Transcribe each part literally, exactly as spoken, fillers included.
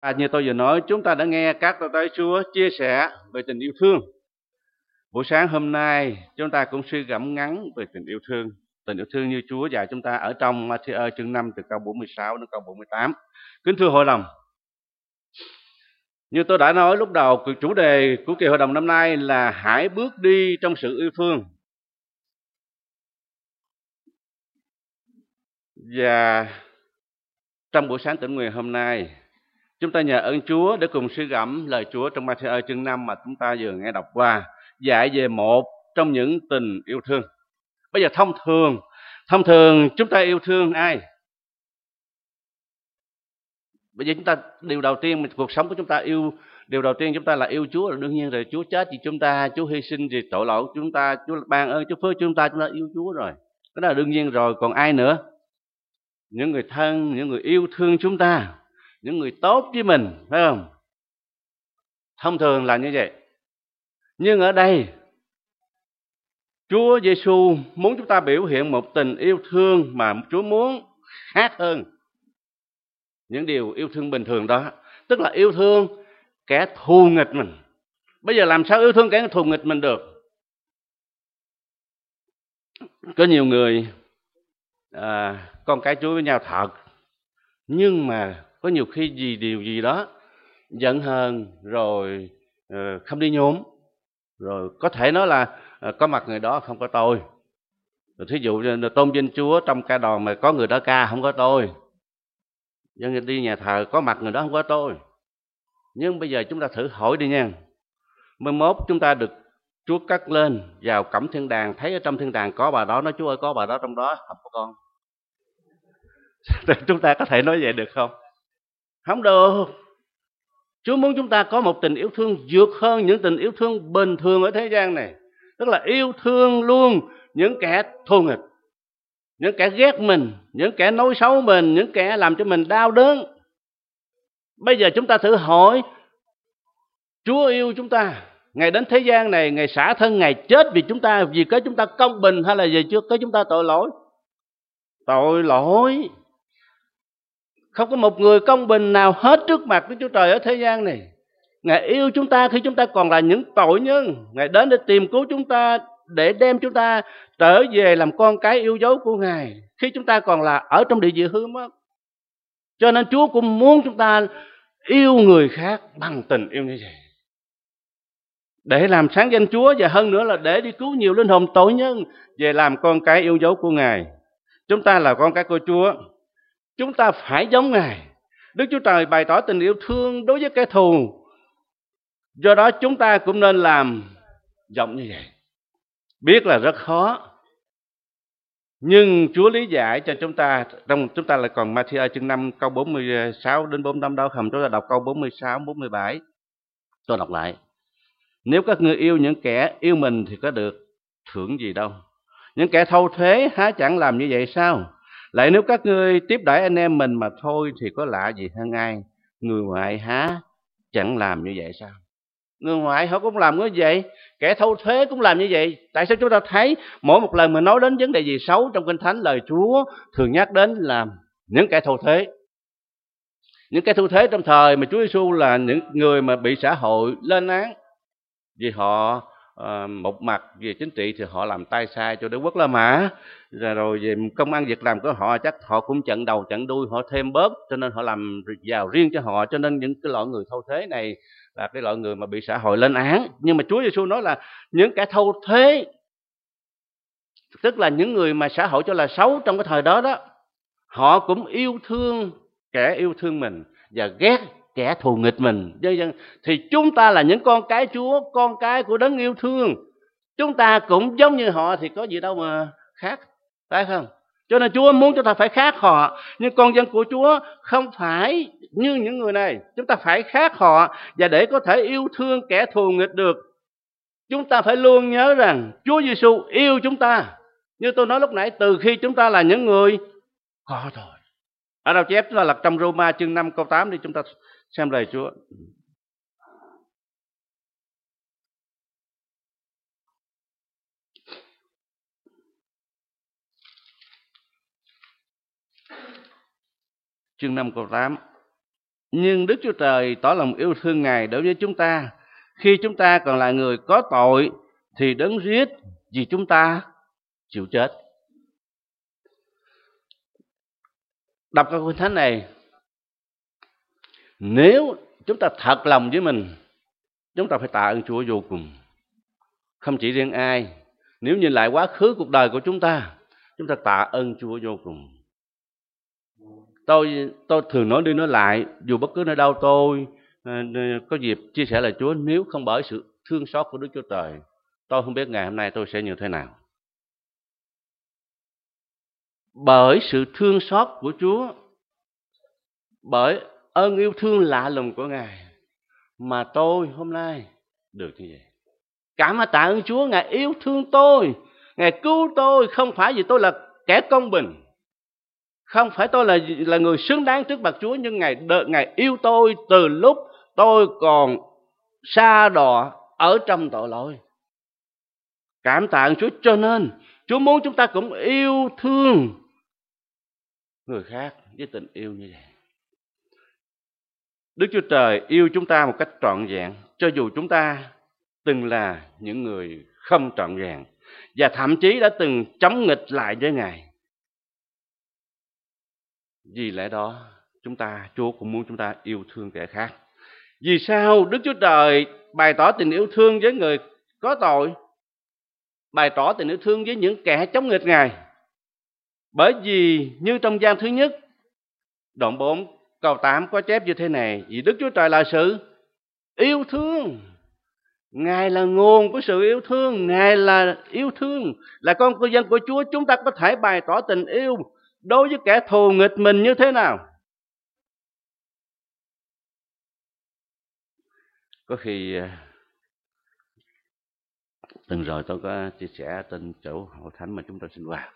À, như tôi vừa nói, chúng ta đã nghe các tôi tới Chúa chia sẻ về tình yêu thương. Buổi sáng hôm nay, chúng ta cũng suy gẫm ngắn về tình yêu thương. Tình yêu thương như Chúa dạy chúng ta ở trong Ma-thi-ơ chương năm từ câu bốn mươi sáu đến câu bốn mươi tám. Kính thưa hội đồng, như tôi đã nói lúc đầu, chủ đề của kỳ hội đồng năm nay là hãy bước đi trong sự yêu thương. Và trong buổi sáng tỉnh nguyện hôm nay, chúng ta nhờ ơn Chúa để cùng suy gẫm lời Chúa trong Ma-thi-ơ chương năm mà chúng ta vừa nghe đọc qua, dạy về một trong những tình yêu thương. Bây giờ thông thường, thông thường chúng ta yêu thương ai? Bây giờ chúng ta điều đầu tiên, cuộc sống của chúng ta yêu điều đầu tiên chúng ta là yêu Chúa, là đương nhiên rồi. Chúa chết vì chúng ta, Chúa hy sinh vì tội lỗi của chúng ta, Chúa ban ơn, Chúa phước chúng ta, chúng ta yêu Chúa rồi. Cái đó là đương nhiên rồi. Còn ai nữa? Những người thân, những người yêu thương chúng ta, những người tốt với mình, phải không? Thông thường là như vậy. Nhưng ở đây, Chúa Giêsu muốn chúng ta biểu hiện một tình yêu thương mà Chúa muốn khác hơn những điều yêu thương bình thường đó. Tức là yêu thương kẻ thù nghịch mình. Bây giờ làm sao yêu thương kẻ thù nghịch mình được? Có nhiều người à, con cái Chúa với nhau thật, nhưng mà có nhiều khi vì điều gì đó giận hờn rồi uh, không đi nhốn, rồi có thể nói là uh, có mặt người đó không có tôi. Rồi thí dụ như tôn vinh Chúa trong ca đoàn mà có người đó ca không có tôi, dân đi nhà thờ có mặt người đó không có tôi. Nhưng bây giờ chúng ta thử hỏi đi nha, mai mốt chúng ta được Chúa cất lên vào cổng thiên đàng, thấy ở trong thiên đàng có bà đó, nói Chúa ơi có bà đó trong đó, không có con. Chúng ta có thể nói vậy được không? Không được. Chúa muốn chúng ta có một tình yêu thương vượt hơn những tình yêu thương bình thường ở thế gian này. Tức là yêu thương luôn những kẻ thù nghịch, những kẻ ghét mình, những kẻ nói xấu mình, những kẻ làm cho mình đau đớn. Bây giờ chúng ta thử hỏi, Chúa yêu chúng ta, Ngài đến thế gian này, Ngài xả thân, Ngài chết vì chúng ta, vì cái chúng ta công bình hay là vì chưa cái chúng ta tội lỗi? Tội lỗi. Không có một người công bình nào hết trước mặt của Chúa Trời ở thế gian này. Ngài yêu chúng ta khi chúng ta còn là những tội nhân. Ngài đến để tìm cứu chúng ta, để đem chúng ta trở về làm con cái yêu dấu của Ngài khi chúng ta còn là ở trong địa vị hư mất. Cho nên Chúa cũng muốn chúng ta yêu người khác bằng tình yêu như vậy, để làm sáng danh Chúa, và hơn nữa là để đi cứu nhiều linh hồn tội nhân về làm con cái yêu dấu của Ngài. Chúng ta là con cái của Chúa, chúng ta phải giống Ngài. Đức Chúa Trời bày tỏ tình yêu thương đối với kẻ thù, do đó chúng ta cũng nên làm giống như vậy. Biết là rất khó, nhưng Chúa lý giải cho chúng ta. Trong chúng ta lại còn Ma-thi-ơ chương năm câu bốn mươi sáu đến bốn mươi tám đó không? Chúng ta đọc câu bốn mươi sáu, bốn mươi bảy. Tôi đọc lại. Nếu các ngươi yêu những kẻ yêu mình thì có được thưởng gì đâu. Những kẻ thâu thuế há chẳng làm như vậy sao? Lại nếu các ngươi tiếp đãi anh em mình mà thôi thì có lạ gì hơn ai? Người ngoại há chẳng làm như vậy sao? Người ngoại họ cũng làm như vậy, kẻ thâu thuế cũng làm như vậy. Tại sao chúng ta thấy mỗi một lần mà nói đến vấn đề gì xấu trong Kinh Thánh, lời Chúa thường nhắc đến là những kẻ thâu thuế. Những kẻ thâu thuế trong thời mà Chúa Giêsu là những người mà bị xã hội lên án vì họ uh, một mặt về chính trị thì họ làm tay sai cho đế quốc La Mã, rồi về công ăn việc làm của họ chắc họ cũng chặn đầu chặn đuôi, họ thêm bớt, cho nên họ làm giàu riêng cho họ. Cho nên những cái loại người thâu thuế này là cái loại người mà bị xã hội lên án. Nhưng mà Chúa Giêsu nói là những kẻ thâu thuế, tức là những người mà xã hội cho là xấu trong cái thời đó đó, họ cũng yêu thương kẻ yêu thương mình và ghét kẻ thù nghịch mình. Thì chúng ta là những con cái Chúa, con cái của Đấng yêu thương, chúng ta cũng giống như họ thì có gì đâu mà khác, phải không? Cho nên Chúa muốn chúng ta phải khác họ. Nhưng con dân của Chúa không phải như những người này. Chúng ta phải khác họ. Và để có thể yêu thương kẻ thù nghịch được, chúng ta phải luôn nhớ rằng Chúa Giêsu yêu chúng ta. Như tôi nói lúc nãy, từ khi chúng ta là những người có tội. Ở đâu chép là trong Roma chương năm câu tám đi, chúng ta xem lời Chúa. Chương năm câu tám. Nhưng Đức Chúa Trời tỏ lòng yêu thương Ngài đối với chúng ta. Khi chúng ta còn là người có tội thì đấng giết vì chúng ta chịu chết. Đọc câu Kinh Thánh này, nếu chúng ta thật lòng với mình, chúng ta phải tạ ơn Chúa vô cùng. Không chỉ riêng ai, nếu nhìn lại quá khứ cuộc đời của chúng ta, chúng ta tạ ơn Chúa vô cùng. Tôi tôi thường nói đi nói lại, dù bất cứ nơi đâu tôi có dịp chia sẻ lời Chúa, nếu không bởi sự thương xót của Đức Chúa Trời, tôi không biết ngày hôm nay tôi sẽ như thế nào. Bởi sự thương xót của Chúa, bởi ơn yêu thương lạ lùng của Ngài mà tôi hôm nay được như vậy. Cảm ơn tạ ơn Chúa, Ngài yêu thương tôi, Ngài cứu tôi, không phải vì tôi là kẻ công bình, không phải tôi là là người xứng đáng trước mặt Chúa, nhưng Ngài đợi, Ngài yêu tôi từ lúc tôi còn sa đọa ở trong tội lỗi. Cảm tạ ơn Chúa, cho nên Chúa muốn chúng ta cũng yêu thương người khác với tình yêu như vậy. Đức Chúa Trời yêu chúng ta một cách trọn vẹn, cho dù chúng ta từng là những người không trọn vẹn và thậm chí đã từng chống nghịch lại với Ngài. Vì lẽ đó, chúng ta, Chúa cũng muốn chúng ta yêu thương kẻ khác. Vì sao Đức Chúa Trời bày tỏ tình yêu thương với người có tội, bày tỏ tình yêu thương với những kẻ chống nghịch Ngài? Bởi vì như trong gian thứ nhất, đoạn bốn, câu tám có chép như thế này: vì Đức Chúa Trời là sự yêu thương. Ngài là nguồn của sự yêu thương, Ngài là yêu thương. Là con cư dân của Chúa, chúng ta có thể bày tỏ tình yêu đối với kẻ thù nghịch mình như thế nào? Có khi từng rồi tôi có chia sẻ trên chỗ hội thánh mà chúng ta sinh hoạt.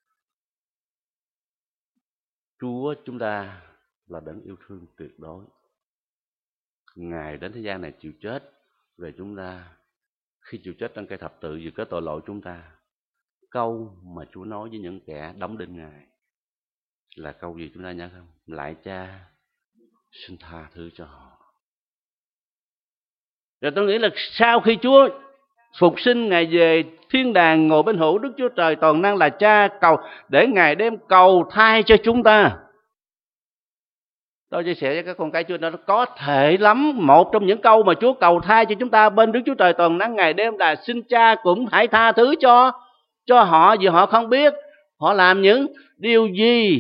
Chúa chúng ta là đấng yêu thương tuyệt đối. Ngài đến thế gian này chịu chết về chúng ta. Khi chịu chết trên cây thập tự vì cái tội lỗi chúng ta, câu mà Chúa nói với những kẻ đóng đinh Ngài là câu gì chúng ta nhớ không? Lạy Cha, xin tha thứ cho họ. Rồi tôi nghĩ là sau khi Chúa phục sinh, Ngài về thiên đàng ngồi bên hữu Đức Chúa Trời toàn năng là Cha, cầu để Ngài đem cầu thai cho chúng ta. Tôi chia sẻ với các con cái Chúa, nó có thể lắm. Một trong những câu mà Chúa cầu thai cho chúng ta bên Đức Chúa Trời toàn năng Ngài đem là xin Cha cũng hãy tha thứ cho cho họ, vì họ không biết họ làm những điều gì.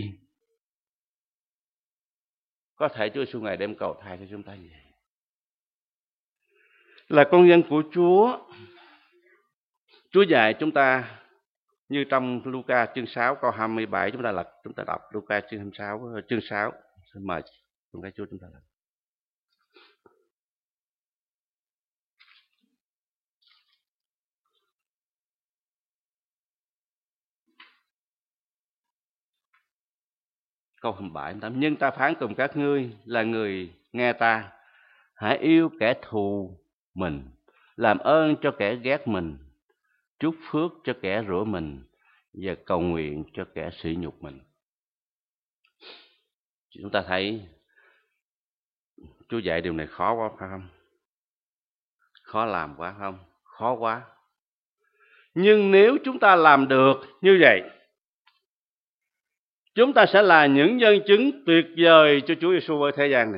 Có thể Chúa Giêsu Ngài đem cầu thai cho chúng ta vậy. Là con dân của Chúa, Chúa dạy chúng ta như trong Luca chương sáu câu hai mươi bảy, chúng ta lật, chúng ta đọc Luca chương hai mươi sáu chương sáu. Xin mời con cái Chúa chúng ta lật. Câu hai mươi bảy, nhưng ta phán cùng các ngươi là người nghe ta, hãy yêu kẻ thù mình, làm ơn cho kẻ ghét mình, chúc phước cho kẻ rủa mình và cầu nguyện cho kẻ sỉ nhục mình. Chúng ta thấy Chúa dạy điều này khó quá phải không? Khó làm quá không? Khó quá. Nhưng nếu chúng ta làm được như vậy, chúng ta sẽ là những nhân chứng tuyệt vời cho Chúa Giêsu ở thế gian này.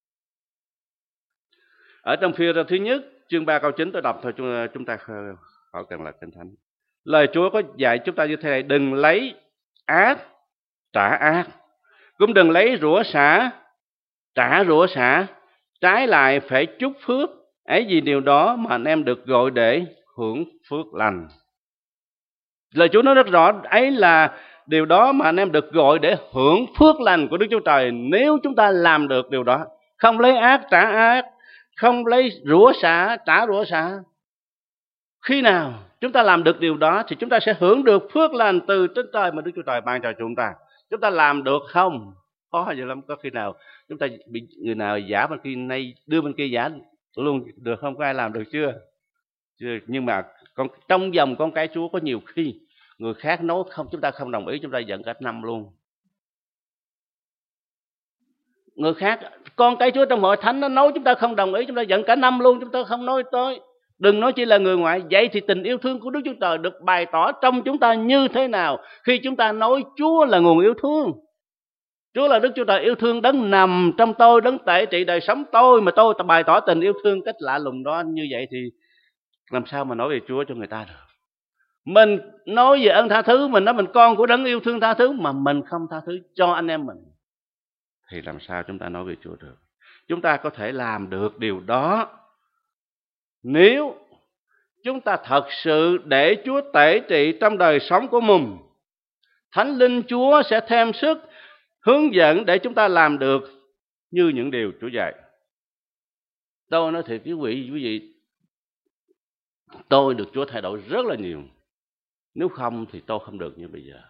Ở trong Phi-rơ thứ nhất chương ba câu chín tôi đọc thôi, chúng ta khỏi cần là Kinh Thánh. Lời Chúa có dạy chúng ta như thế này: đừng lấy ác trả ác, cũng đừng lấy rủa xả trả rủa xả, trái lại phải chúc phước, ấy vì điều đó mà anh em được gọi để hưởng phước lành. Lời Chúa nói rất rõ, ấy là điều đó mà anh em được gọi để hưởng phước lành của Đức Chúa Trời. Nếu chúng ta làm được điều đó, không lấy ác trả ác, không lấy rủa xả trả rủa xả, khi nào chúng ta làm được điều đó thì chúng ta sẽ hưởng được phước lành từ trên trời mà Đức Chúa Trời ban cho chúng ta. Chúng ta làm được không? Khó dữ lắm. Có khi nào chúng ta bị người nào giả bên kia nay đưa bên kia giả luôn được không? Có ai làm được chưa? Chưa. Nhưng mà con, trong dòng con cái Chúa có nhiều khi người khác nói không, chúng ta không đồng ý, chúng ta giận cả năm luôn. người khác, con cái Chúa trong hội thánh nó nói chúng ta không đồng ý, chúng ta giận cả năm luôn, chúng ta không nói tới. Đừng nói chỉ là người ngoại. Vậy thì tình yêu thương của Đức Chúa Trời được bày tỏ trong chúng ta như thế nào khi chúng ta nói Chúa là nguồn yêu thương? Chúa là Đức Chúa Trời yêu thương, đấng nằm trong tôi, đấng tể trị đời sống tôi, mà tôi bày tỏ tình yêu thương cách lạ lùng đó như vậy thì làm sao mà nói về Chúa cho người ta được? Mình nói về ơn tha thứ, mình nói mình con của đấng yêu thương tha thứ, mà mình không tha thứ cho anh em mình, thì làm sao chúng ta nói về Chúa được? Chúng ta có thể làm được điều đó nếu chúng ta thật sự để Chúa tể trị trong đời sống của mình. Thánh Linh Chúa sẽ thêm sức hướng dẫn để chúng ta làm được như những điều Chúa dạy. Tôi nói thiệt quý vị, quý vị, tôi được Chúa thay đổi rất là nhiều. Nếu không thì tôi không được như bây giờ.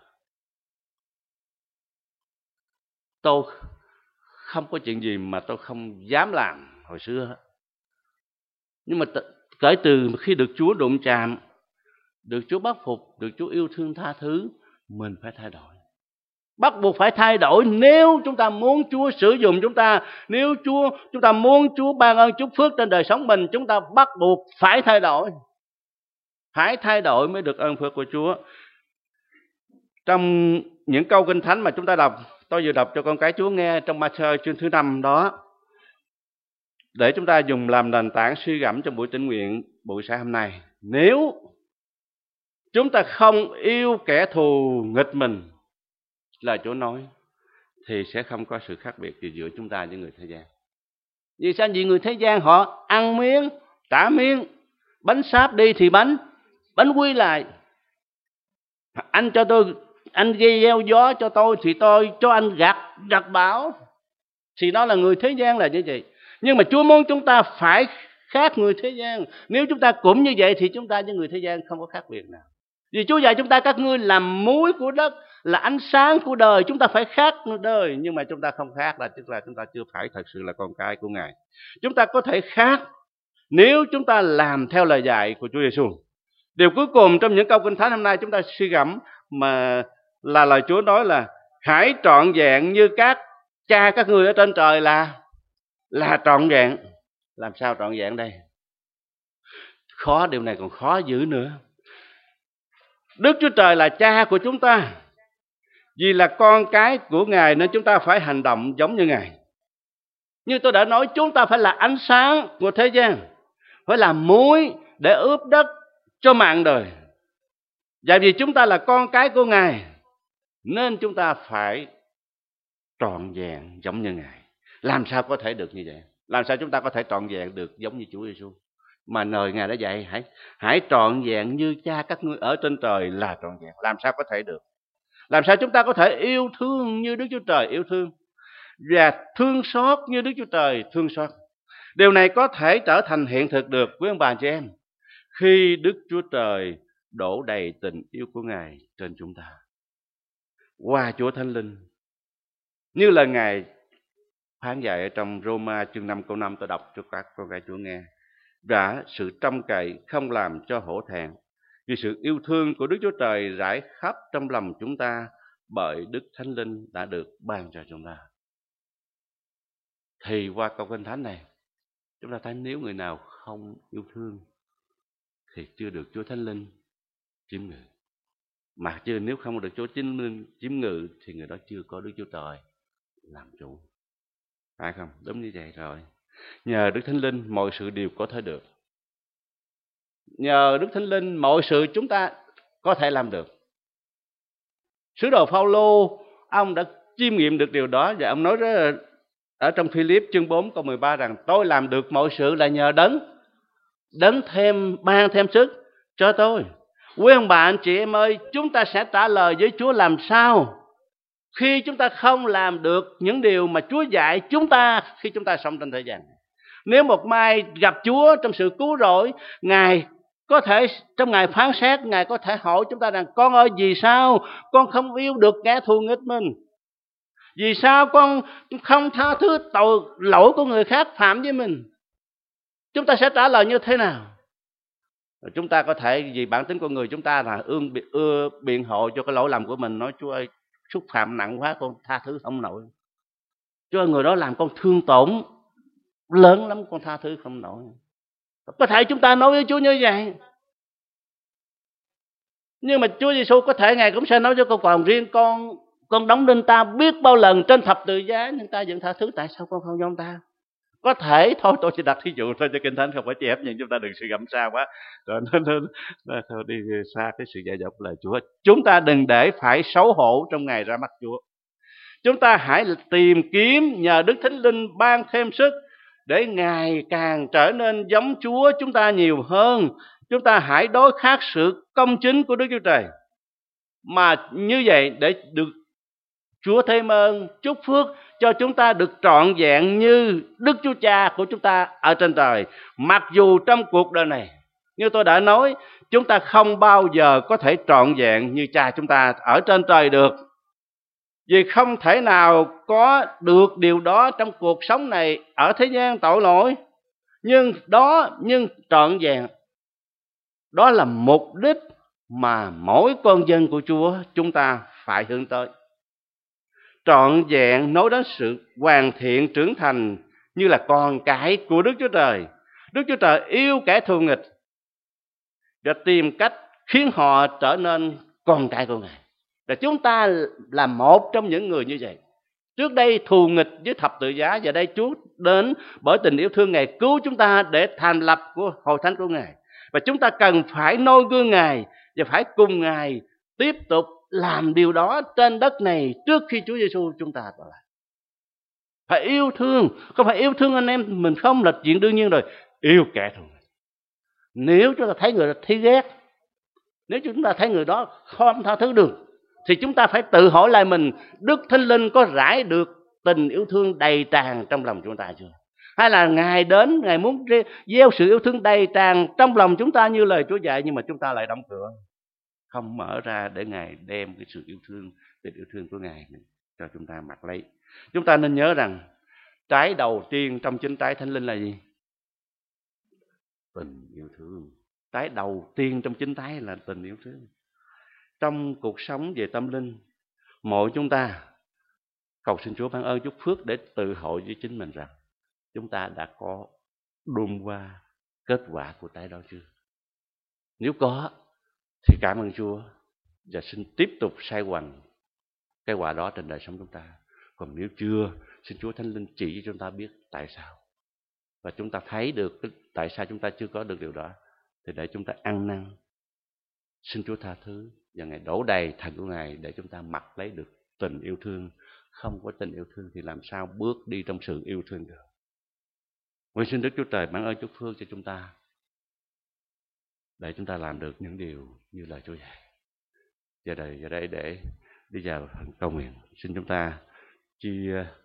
Tôi không có chuyện gì mà tôi không dám làm hồi xưa. Nhưng mà kể từ khi được Chúa đụng chạm, được Chúa bắt phục, được Chúa yêu thương tha thứ, mình phải thay đổi. Bắt buộc phải thay đổi nếu chúng ta muốn Chúa sử dụng chúng ta. Nếu Chúa chúng ta muốn Chúa ban ơn chúc phước trên đời sống mình, chúng ta bắt buộc phải thay đổi. Phải thay đổi mới được ơn phước của Chúa. Trong những câu Kinh Thánh mà chúng ta đọc, tôi vừa đọc cho con cái Chúa nghe trong Ma-thi-ơ chương thứ năm đó, để chúng ta dùng làm nền tảng suy gẫm cho buổi tĩnh nguyện buổi sáng hôm nay. Nếu chúng ta không yêu kẻ thù nghịch mình, là Chúa nói, thì sẽ không có sự khác biệt gì giữa chúng ta với người thế gian. Vì sao? Vì người thế gian họ ăn miếng, trả miếng, bánh sáp đi thì bánh, bánh quy lại. Anh cho tôi, anh gây gieo gió cho tôi thì tôi cho anh gặt, gặt bão. Thì đó là người thế gian là như vậy. Nhưng mà Chúa muốn chúng ta phải khác người thế gian. Nếu chúng ta cũng như vậy thì chúng ta với người thế gian không có khác biệt nào. Vì Chúa dạy chúng ta các ngươi làm muối của đất, là ánh sáng của đời. Chúng ta phải khác đời, nhưng mà chúng ta không khác là tức là chúng ta chưa phải thật sự là con cái của Ngài. Chúng ta có thể khác nếu chúng ta làm theo lời dạy của Chúa Giêsu. Điều cuối cùng trong những câu Kinh Thánh hôm nay chúng ta suy gẫm mà là lời Chúa nói là hãy trọn vẹn như các cha các ngươi ở trên trời là là trọn vẹn. Làm sao trọn vẹn đây? Khó, điều này còn khó dữ nữa. Đức Chúa Trời là cha của chúng ta. Vì là con cái của Ngài nên chúng ta phải hành động giống như Ngài. Như tôi đã nói, chúng ta phải là ánh sáng của thế gian, phải là muối để ướp đất cho mạng đời. Và vì chúng ta là con cái của Ngài nên chúng ta phải trọn vẹn giống như Ngài. Làm sao có thể được như vậy? Làm sao chúng ta có thể trọn vẹn được giống như Chúa Giêsu? Mà lời Ngài đã dạy hãy hãy trọn vẹn như cha các ngươi ở trên trời là trọn vẹn. Làm sao có thể được? Làm sao chúng ta có thể yêu thương như Đức Chúa Trời yêu thương, và thương xót như Đức Chúa Trời thương xót? Điều này có thể trở thành hiện thực được với ông bà chị em khi Đức Chúa Trời đổ đầy tình yêu của Ngài trên chúng ta qua Chúa Thánh Linh. Như là Ngài phán dạy ở trong Roma chương năm câu năm, tôi đọc cho các con cái Chúa nghe. Và sự trông cậy không làm cho hổ thẹn, vì sự yêu thương của Đức Chúa Trời rải khắp trong lòng chúng ta bởi Đức Thánh Linh đã được ban cho chúng ta. Thì qua câu Kinh Thánh này, chúng ta thấy nếu người nào không yêu thương thì chưa được Chúa Thánh Linh chiếm ngự. Mà chưa nếu không được Chúa Thánh Linh chiếm ngự thì người đó chưa có Đức Chúa Trời làm chủ. Phải không? Đúng như vậy rồi. Nhờ Đức Thánh Linh mọi sự đều có thể được. Nhờ Đức Thánh Linh mọi sự chúng ta có thể làm được. Sứ đồ Phao-lô ông đã chiêm nghiệm được điều đó, và ông nói rất ở trong Phi-líp chương bốn câu mười ba rằng tôi làm được mọi sự là nhờ đấng đấng thêm ban thêm sức cho tôi. Quý ông bà anh chị em ơi, chúng ta sẽ trả lời với Chúa làm sao khi chúng ta không làm được những điều mà Chúa dạy chúng ta khi chúng ta sống trên thế gian. Nếu một mai gặp Chúa trong sự cứu rỗi, Ngài có thể trong Ngài phán xét, Ngài có thể hỏi chúng ta rằng con ơi, vì sao con không yêu được kẻ thù nghịch mình? Vì sao con không tha thứ tội lỗi của người khác phạm với mình? Chúng ta sẽ trả lời như thế nào? Chúng ta có thể vì bản tính con người chúng ta là ương ưa biện hộ cho cái lỗi lầm của mình, nói Chúa ơi, xúc phạm nặng quá con tha thứ không nổi. cho người đó làm con thương tổn lớn lắm, con tha thứ không nổi. Có thể chúng ta nói với Chúa như vậy, nhưng mà Chúa Giêsu có thể Ngài cũng sẽ nói cho con còn riêng con, con đóng đinh ta biết bao lần trên thập tự giá, nhưng ta vẫn tha thứ, tại sao con không giống ta? Có thể thôi, tôi chỉ đặt thí dụ thôi cho Kinh Thánh không phải chép, nhưng chúng ta đừng suy gẫm xa quá, rồi nó, nó, nó thôi đi xa cái sự dạy dỗ của lời Chúa. Chúng ta đừng để phải xấu hổ trong ngày ra mắt Chúa. Chúng ta hãy tìm kiếm nhờ Đức Thánh Linh ban thêm sức để ngày càng trở nên giống Chúa chúng ta nhiều hơn. Chúng ta hãy đối kháng sự công chính của Đức Chúa Trời, mà như vậy để được Chúa thêm ơn chúc phước cho chúng ta được trọn vẹn như Đức Chúa Cha của chúng ta ở trên trời. Mặc dù trong cuộc đời này, như tôi đã nói, chúng ta không bao giờ có thể trọn vẹn như Cha chúng ta ở trên trời được, vì không thể nào có được điều đó trong cuộc sống này ở thế gian tội lỗi. Nhưng đó, nhưng trọn vẹn, đó là mục đích mà mỗi con dân của Chúa chúng ta phải hướng tới. Trọn vẹn nói đến sự hoàn thiện trưởng thành như là con cái của Đức Chúa Trời. Đức Chúa Trời yêu kẻ thù nghịch để tìm cách khiến họ trở nên con cái của Ngài. Và chúng ta là một trong những người như vậy. Trước đây thù nghịch với thập tự giá, và đây Chúa đến bởi tình yêu thương Ngài cứu chúng ta để thành lập của hội thánh của Ngài. Và chúng ta cần phải noi gương Ngài và phải cùng Ngài tiếp tục làm điều đó trên đất này trước khi Chúa Giêsu chúng ta trở lại. Phải yêu thương, không phải yêu thương anh em mình không là chuyện đương nhiên rồi. Yêu kẻ thù nghịch. Nếu chúng ta thấy người đó thấy ghét, nếu chúng ta thấy người đó không tha thứ được, thì chúng ta phải tự hỏi lại mình, Đức Thánh Linh có rải được tình yêu thương đầy tràn trong lòng chúng ta chưa? Hay là Ngài đến, Ngài muốn gieo sự yêu thương đầy tràn trong lòng chúng ta như lời Chúa dạy, nhưng mà chúng ta lại đóng cửa, không mở ra để Ngài đem cái sự yêu thương, tình yêu thương của Ngài cho chúng ta mặc lấy. Chúng ta nên nhớ rằng trái đầu tiên trong chính trái Thánh Linh là gì? Tình yêu thương. Trái đầu tiên trong chính trái là tình yêu thương. Trong cuộc sống về tâm linh, mỗi chúng ta cầu xin Chúa ban ơn chúc phước để tự hội với chính mình rằng chúng ta đã có đùm qua kết quả của trái đó chưa? Nếu có thì cảm ơn Chúa và xin tiếp tục sai hoành cái quả đó trên đời sống chúng ta. Còn nếu chưa, xin Chúa Thánh Linh chỉ cho chúng ta biết tại sao, và chúng ta thấy được tại sao chúng ta chưa có được điều đó, thì để chúng ta ăn năn xin Chúa tha thứ và Ngài đổ đầy thần của Ngài để chúng ta mặc lấy được tình yêu thương. Không có tình yêu thương thì làm sao bước đi trong sự yêu thương được? Nguyện xin Đức Chúa Trời ban ơn chúc phước cho chúng ta để chúng ta làm được những điều như lời Chúa dạy. Giờ đây, giờ đây để đi vào cầu nguyện, xin chúng ta chia